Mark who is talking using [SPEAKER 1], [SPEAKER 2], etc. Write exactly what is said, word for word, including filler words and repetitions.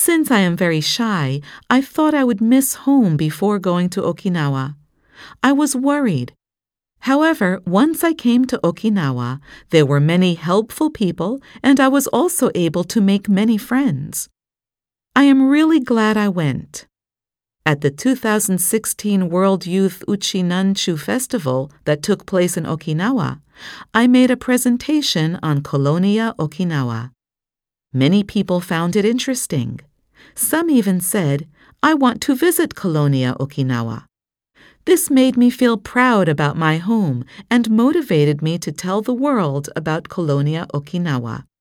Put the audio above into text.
[SPEAKER 1] Since I am very shy, I thought I would miss home before going to Okinawa. I was worried. However, once I came to Okinawa, there were many helpful people, and I was also able to make many friends. I am really glad I went. At the two thousand sixteen World Youth Uchi-Nanchu Festival that took place in Okinawa, I made a presentation on Colonia Okinawa. Many people found it interesting. Some even said, "I want to visit Colonia Okinawa." This made me feel proud about my home and motivated me to tell the world about Colonia Okinawa.